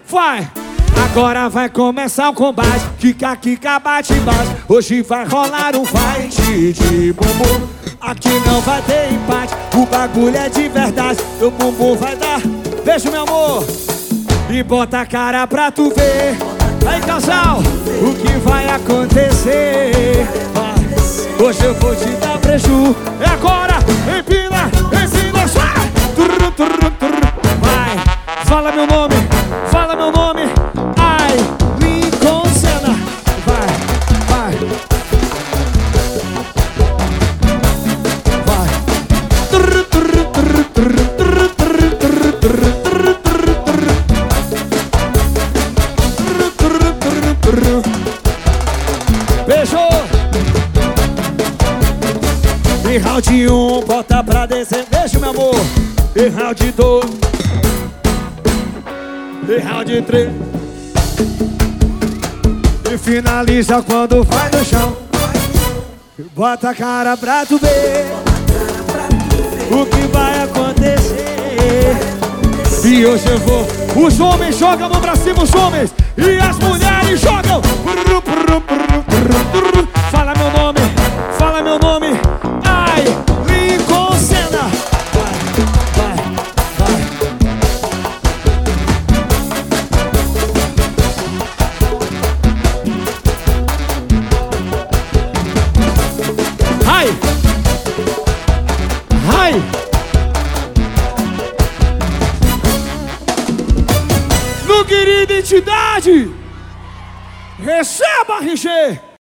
Vai! Agora vai começar o combate. Kika, kika, bate, bate. Hoje vai rolar um fight de bumbum. Aqui não vai ter empate. O bagulho é de verdade. Teu bumbum vai dar. Beijo, meu amor. E bota a cara pra tu ver. Aí, casal, o que vai acontecer? Vai. Hoje eu vou te dar preju. É agora. Empina, ensina, sai. Vai. Fala meu nome. Fala meu nome. Ai, Lincoln Senna. Vai, vai. Vai. Beijo. E round 1, bota pra descer. Beijo, meu amor. E round 2. E round 3. E finaliza quando vai no chão. Bota a cara pra tu ver o que vai acontecer. E hoje eu vou. Os homens jogam a mão pra cima, os homens. E as mulheres jogam. Fala meu nome, fala meu nome. Ai, Lincoln Senna. Vai, vai, vai. Ai, ai. No Querida Identidade, receba, RG.